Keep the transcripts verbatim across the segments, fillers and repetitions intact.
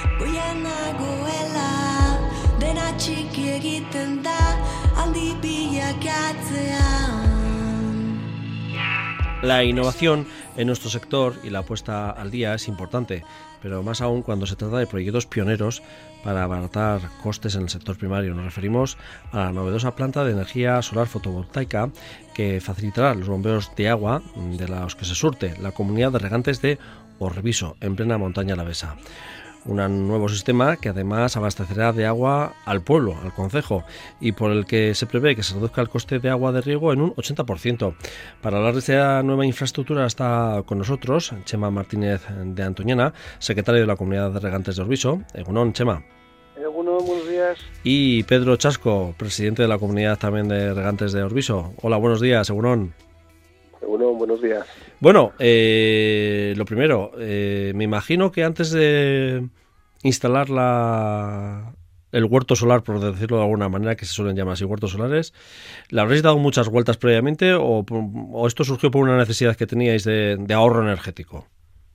La innovación en nuestro sector y la puesta al día es importante, pero más aún cuando se trata de proyectos pioneros para abaratar costes en el sector primario. Nos referimos a la novedosa planta de energía solar fotovoltaica que facilitará los bombeos de agua de los que se surte la comunidad de regantes de Orbiso, en plena montaña alavesa. Un nuevo sistema que además abastecerá de agua al pueblo, al concejo, y por el que se prevé que se reduzca el coste de agua de riego en un ochenta por ciento. Para hablar de esta nueva infraestructura está con nosotros Chema Martínez de Antoñana, secretario de la Comunidad de Regantes de Orbiso. Egunon, Chema. Egunon, buenos días. Y Pedro Chasco, presidente de la Comunidad también de Regantes de Orbiso. Hola, buenos días, Egunon. Egunon, buenos días. Bueno, eh, lo primero, eh, me imagino que antes de instalar la, el huerto solar, por decirlo de alguna manera, que se suelen llamar así, huertos solares, ¿le habréis dado muchas vueltas previamente o, o esto surgió por una necesidad que teníais de, de ahorro energético?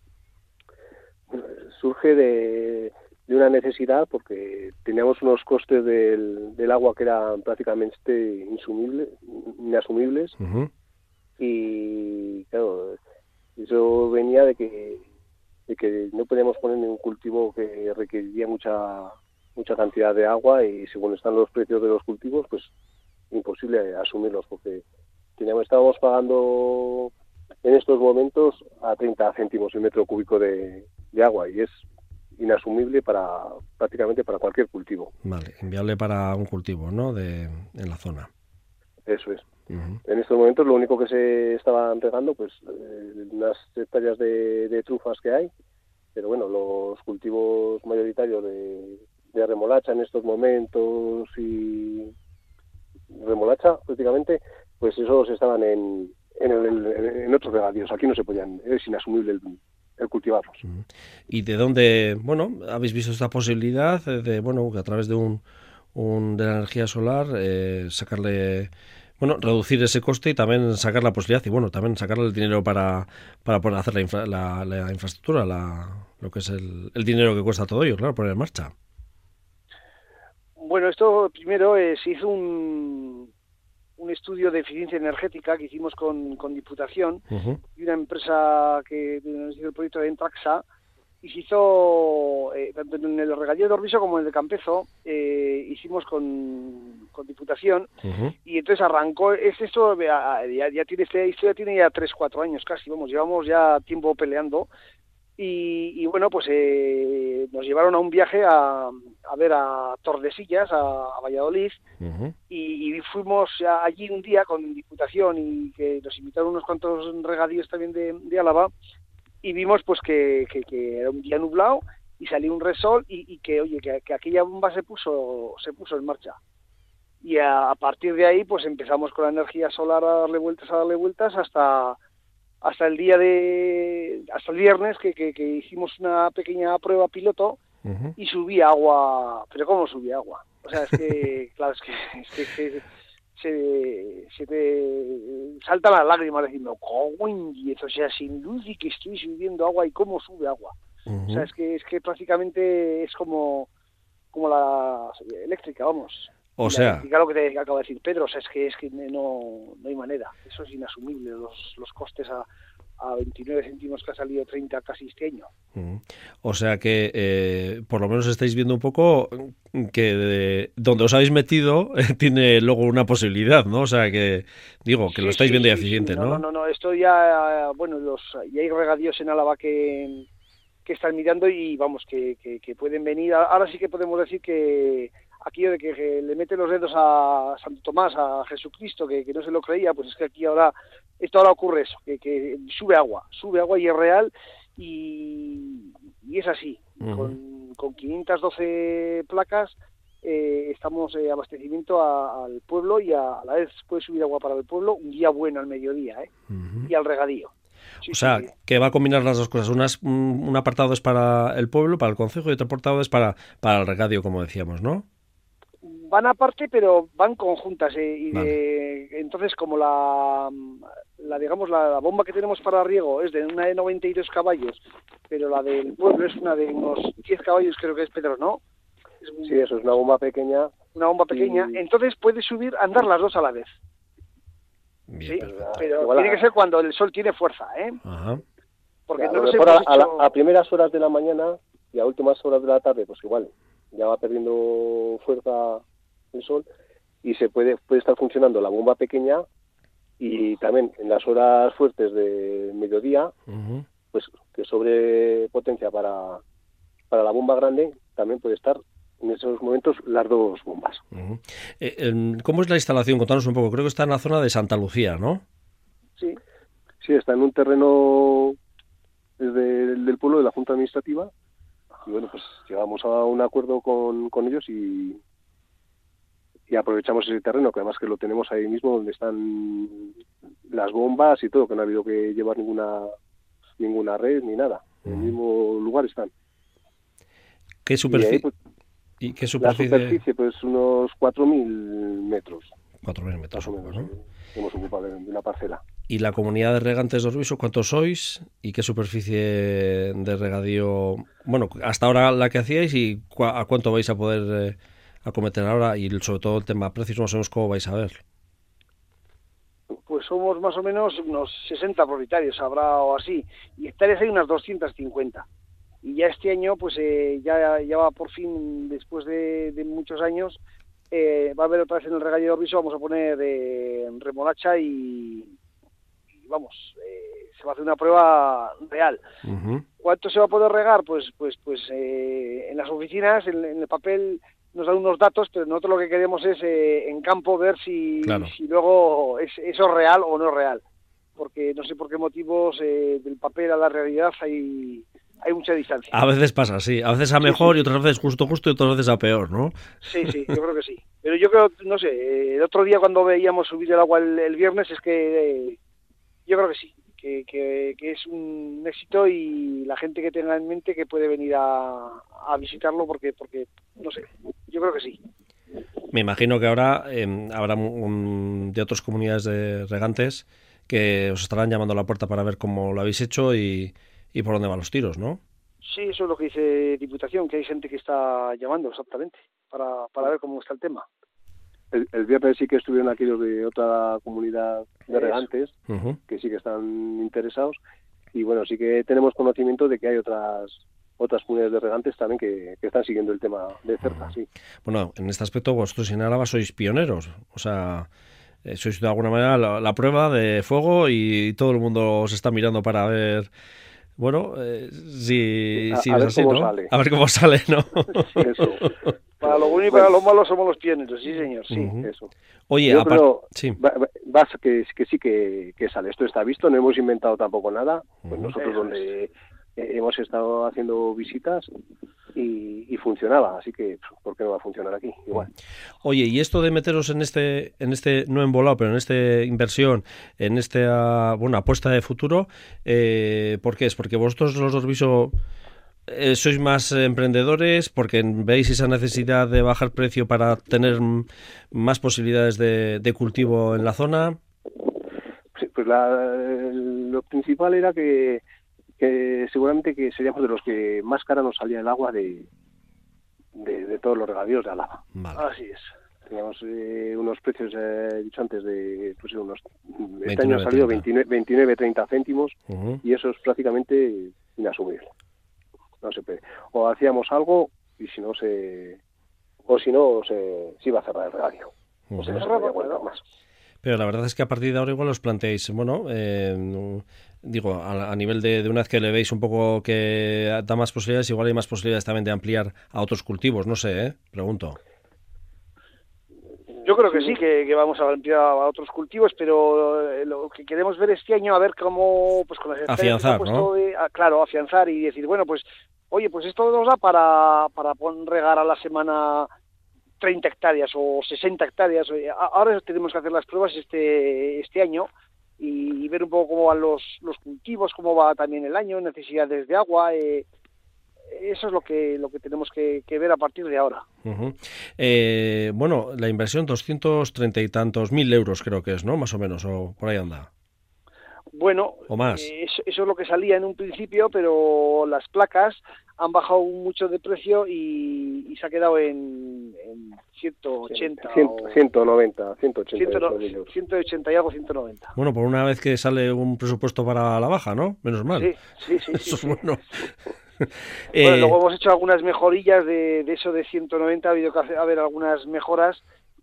Surge de, de una necesidad porque teníamos unos costes del, del agua que eran prácticamente insumibles, inasumibles. Uh-huh. Y claro, eso venía de que de que no podíamos poner ningún cultivo que requeriría mucha mucha cantidad de agua, y según están los precios de los cultivos, pues imposible asumirlos, porque teníamos, estábamos pagando en estos momentos a treinta céntimos el metro cúbico de, de agua, y es inasumible para prácticamente para cualquier cultivo. Vale, inviable para un cultivo, ¿no?, de en la zona. Eso es. Uh-huh. En estos momentos lo único que se estaban regando, pues eh, unas hectáreas de, de trufas que hay, pero bueno, los cultivos mayoritarios de, de remolacha en estos momentos y remolacha prácticamente, pues esos estaban en, en, el, en otros regadíos. Aquí no se podían, es inasumible el, el cultivarlos. Uh-huh. ¿Y de dónde, bueno, habéis visto esta posibilidad de, bueno, que a través de un, un de la energía solar eh, sacarle... Bueno, reducir ese coste y también sacar la posibilidad y bueno, también sacarle el dinero para, para poder hacer la, infra, la, la infraestructura, la, lo que es el, el dinero que cuesta todo ello, claro, poner en marcha? Bueno, esto primero eh, se hizo un, un estudio de eficiencia energética que hicimos con, con Diputación uh-huh. y una empresa que nos hizo el proyecto de Entraxa, y se hizo, eh, tanto en el regadío de Orbiso como en el de Campezo, eh, hicimos con, con Diputación, uh-huh. y entonces arrancó, es esto ya, ya tiene, esta historia tiene ya tres, cuatro años casi, vamos, llevamos ya tiempo peleando, y, y bueno, pues eh, nos llevaron a un viaje a, a ver a Tordesillas, a, a Valladolid, uh-huh. y, y fuimos allí un día con Diputación, y que nos invitaron unos cuantos regadíos también de, de Álava, y vimos pues que, que, que era un día nublado y salió un resol y, y que oye que, que aquella bomba se puso se puso en marcha, y a, a partir de ahí pues empezamos con la energía solar a darle vueltas a darle vueltas hasta hasta el día de hasta el viernes que, que, que hicimos una pequeña prueba piloto uh-huh. y subía agua, pero cómo subía agua, o sea, es que claro, es que, es que, es que se, se te salta las lágrimas diciendo, coño, o sea, sin luz y que estoy subiendo agua, y cómo sube agua. Uh-huh. O sea, es que es que prácticamente es como como la eléctrica, vamos. O sea, eléctrica, lo que te acabo de decir Pedro, o sea, es que es que no, no hay manera, eso es inasumible, los, los costes a a veintinueve céntimos que ha salido treinta casi este año. Uh-huh. O sea que eh, por lo menos estáis viendo un poco que de, donde os habéis metido eh, tiene luego una posibilidad, ¿no? O sea que, digo, que sí, lo estáis sí, viendo ya eficiente, sí, ¿no? No, no, no, esto ya, bueno, los ya hay regadíos en Álava que, que están mirando y vamos, que, que, que pueden venir. Ahora sí que podemos decir que aquello de que le mete los dedos a Santo Tomás, a Jesucristo, que, que no se lo creía, pues es que aquí ahora, esto ahora ocurre eso, que, que sube agua, sube agua y es real, y, y es así. Uh-huh. Con, con quinientas doce placas eh, estamos eh, abastecimiento a, al pueblo, y a, a la vez puede subir agua para el pueblo, un día bueno al mediodía, ¿eh? Uh-huh. Y al regadío. Sí, o sea, sí, sí. Que va a combinar las dos cosas. Unas, un, un apartado es para el pueblo, para el concejo, y otro apartado es para, para el regadío, como decíamos, ¿no? van aparte, pero van conjuntas. Eh, y vale. de, entonces, como la, la digamos la, la bomba que tenemos para riego es de una de noventa y dos caballos, pero la del pueblo es una de unos diez caballos, creo que es, Pedro, ¿no? Es un, sí, eso es una bomba pequeña. Una bomba pequeña. Y... entonces puede subir, andar las dos a la vez. Bien, ¿sí? Pero igual tiene a... que ser cuando el sol tiene fuerza, ¿eh? Ajá. Porque ya, no lo nos a, hemos a, la, hecho... a primeras horas de la mañana y a últimas horas de la tarde, pues igual, ya va perdiendo fuerza el sol y se puede, puede estar funcionando la bomba pequeña y también en las horas fuertes de mediodía, uh-huh. pues que sobre potencia para, para la bomba grande, también puede estar en esos momentos las dos bombas. Uh-huh. Eh, ¿Cómo es la instalación? Contanos un poco. Creo que está en la zona de Santa Lucía, ¿no? Sí, sí, está en un terreno desde el del pueblo de la Junta Administrativa y bueno, pues llegamos a un acuerdo con, con ellos y, y aprovechamos ese terreno, que además que lo tenemos ahí mismo donde están las bombas y todo, que no ha habido que llevar ninguna ninguna red ni nada. En el mismo lugar están. ¿Qué superficie? Y, pues, ¿Y qué superficie? La superficie, pues unos cuatro mil metros. cuatro mil metros, más o menos, ¿no? Hemos ocupado de una parcela. ¿Y la comunidad de regantes de Orbiso, cuántos sois? ¿Y qué superficie de regadío? Bueno, hasta ahora la que hacíais y cu- a cuánto vais a poder eh, acometer ahora y sobre todo el tema precios, más o menos cómo vais a ver. Pues somos más o menos unos sesenta propietarios, habrá o así, y hectáreas hay unas doscientas cincuenta. Y ya este año, pues eh, ya, ya va por fin, después de, de muchos años, eh, va a haber otra vez en el regadío de Orbiso, vamos a poner eh, remolacha y, y vamos, eh, se va a hacer una prueba real. Uh-huh. ¿Cuánto se va a poder regar? Pues pues pues eh, en las oficinas, en, en el papel nos dan unos datos, pero nosotros lo que queremos es eh, en campo ver si, claro. si luego es, eso es real o no es real. Porque no sé por qué motivos eh, del papel a la realidad hay... hay mucha distancia. A veces pasa, sí. A veces a mejor sí, sí. y otras veces justo justo y otras veces a peor, ¿no? Sí, sí, yo creo que sí. Pero yo creo, no sé, el otro día cuando veíamos subir el agua el, el viernes es que eh, yo creo que sí, que, que, que es un éxito y la gente que tenga en mente que puede venir a, a visitarlo porque, porque, no sé, yo creo que sí. Me imagino que ahora eh, habrá um, de otras comunidades de regantes que os estarán llamando a la puerta para ver cómo lo habéis hecho y, y por dónde van los tiros, ¿no? Sí, eso es lo que dice Diputación, que hay gente que está llamando exactamente para, para ver cómo está el tema. El, el viernes sí que estuvieron aquí los de otra comunidad de regantes, uh-huh. que sí que están interesados, y bueno, sí que tenemos conocimiento de que hay otras otras comunidades de regantes también que, que están siguiendo el tema de cerca, uh-huh. sí. Bueno, en este aspecto vosotros en Álava sois pioneros, o sea, eh, sois de alguna manera la, la prueba de fuego y todo el mundo os está mirando para ver... Bueno, eh, si, a, si a es ver así, cómo ¿no? sale. A ver cómo sale, ¿no? Sí, eso. Para lo bueno y para lo malo somos los pioneros, sí, señor, sí. Uh-huh. Eso. Oye, Yo aparte... creo Sí. va, va, que, que sí que, que sale. Esto está visto, no hemos inventado tampoco nada. Pues uh-huh. nosotros eso donde es. hemos estado haciendo visitas y, y funcionaba, así que ¿por qué no va a funcionar aquí? Igual. Oye, y esto de meteros en este, en este no embolado, pero en esta inversión, en esta bueno apuesta de futuro, eh, ¿por qué es? Porque vosotros los de Orbiso eh, sois más emprendedores, porque veis esa necesidad de bajar precio para tener más posibilidades de, de cultivo en la zona. Sí, pues la, lo principal era que que seguramente que seríamos de los que más cara nos salía el agua de, de, de todos los regadíos de Álava. Vale. Así es. Teníamos eh, unos precios, eh, dicho antes, de pues unos veintinueve, este año ha salido veintinueve treinta céntimos uh-huh. y eso es prácticamente inasumible. No se puede. O hacíamos algo y si no se o si no se, se iba a cerrar el regadío. Uh-huh. O sea, no se podía aguantar más. Pero la verdad es que a partir de ahora igual os planteáis, bueno, eh, digo, a, a nivel de, de una vez que le veis un poco que da más posibilidades, igual hay más posibilidades también de ampliar a otros cultivos, no sé, ¿eh? Pregunto. Yo creo que sí, que, que vamos a ampliar a otros cultivos, pero lo que queremos ver este año, a ver cómo, pues con las afianzar, ¿no? De, a, claro, afianzar y decir, bueno, pues, oye, pues esto nos da para, para poner regar a la semana treinta hectáreas o sesenta hectáreas. Ahora tenemos que hacer las pruebas este este año y, y ver un poco cómo van los, los cultivos, cómo va también el año, necesidades de agua. Eh, eso es lo que lo que tenemos que, que ver a partir de ahora. Uh-huh. Eh, bueno, la inversión doscientos treinta y tantos mil euros creo que es, ¿no? Más o menos, o por ahí anda. Bueno, ¿O más? Eh, eso, eso es lo que salía en un principio, pero las placas han bajado mucho de precio y, y se ha quedado en, en ciento ochenta cien, o ciento noventa, ciento ochenta, ciento ochenta y algo, ciento noventa. Bueno, por una vez que sale un presupuesto para la baja, ¿no? Menos mal. Sí, sí, sí. Eso sí, es sí. bueno. Bueno, eh, luego hemos hecho algunas mejorillas de, de eso de ciento noventa, ha habido que hacer, haber algunas mejoras,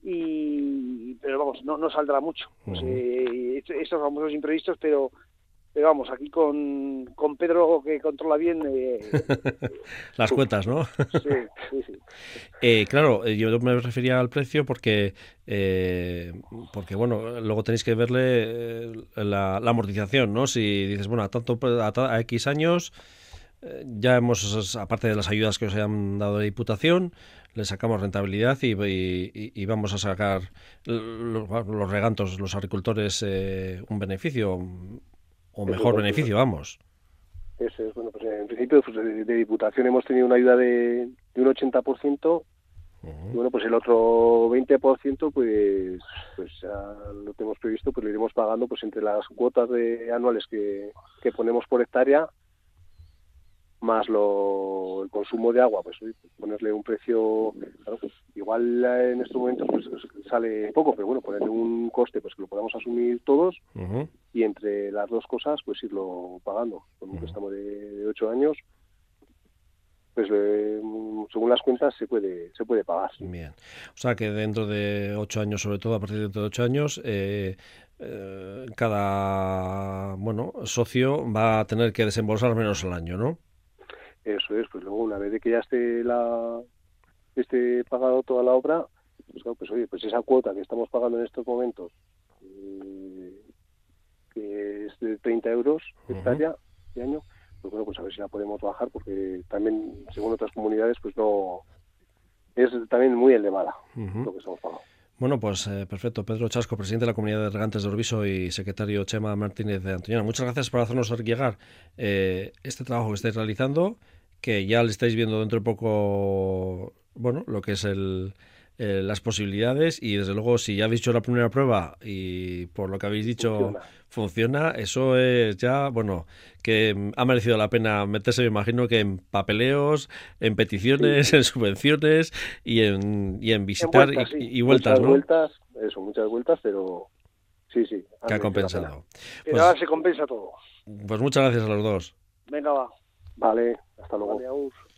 y pero vamos, no, no saldrá mucho. Pues, uh-huh. eh, estos famosos imprevistos, pero pero vamos, aquí con, con Pedro, que controla bien eh, las cuentas, ¿no? Sí, sí, sí. Eh, claro, yo me refería al precio porque, eh, porque bueno, luego tenéis que verle eh, la, la amortización, ¿no? Si dices, bueno, a tanto a, a X años, eh, ya hemos, aparte de las ayudas que os han dado de Diputación, le sacamos rentabilidad y, y, y vamos a sacar los, los regantos, los agricultores, eh, un beneficio, o mejor eso, beneficio, eso. Vamos. Eso es, bueno, pues en principio pues de, de Diputación hemos tenido una ayuda de, de un ochenta por ciento, uh-huh. Y bueno, pues el otro veinte por ciento pues pues ya lo tenemos previsto, pues lo iremos pagando pues entre las cuotas de anuales que, que ponemos por hectárea, más lo, el consumo de agua, pues ponerle un precio, claro, pues igual en estos momentos pues sale poco, pero bueno, ponerle un coste pues que lo podamos asumir todos, uh-huh. Y entre las dos cosas pues irlo pagando, con un uh-huh. préstamo de, de ocho años, pues eh, según las cuentas se puede se puede pagar. Bien, o sea que dentro de ocho años, sobre todo a partir de dentro de ocho años, eh, eh, cada bueno socio va a tener que desembolsar menos al año, ¿no? Eso es, pues luego una vez de que ya esté la esté pagado toda la obra, pues, claro, pues oye, pues esa cuota que estamos pagando en estos momentos, eh, que es de treinta euros hectárea uh-huh. de año, pues bueno, pues a ver si la podemos bajar, porque también, según otras comunidades, pues no es también muy elevada uh-huh. lo que estamos pagando. Bueno, pues eh, perfecto. Pedro Chasco, presidente de la Comunidad de Regantes de Orbiso, y secretario Chema Martínez de Antoñana. Muchas gracias por hacernos llegar eh, este trabajo que estáis realizando, que ya le estáis viendo dentro de poco, bueno, lo que es el, eh, las posibilidades, y desde luego si ya habéis hecho la primera prueba y por lo que habéis dicho funciona, funciona eso es ya, bueno, que ha merecido la pena meterse, me imagino que en papeleos, en peticiones, sí. en subvenciones y en, y en visitar en vueltas, y, sí. y vueltas, muchas ¿no? vueltas, eso, muchas vueltas, pero sí, sí. Que ha compensado. Pero pues, ahora se compensa todo. Pues muchas gracias a los dos. Venga, va. Vale, hasta luego. Vale,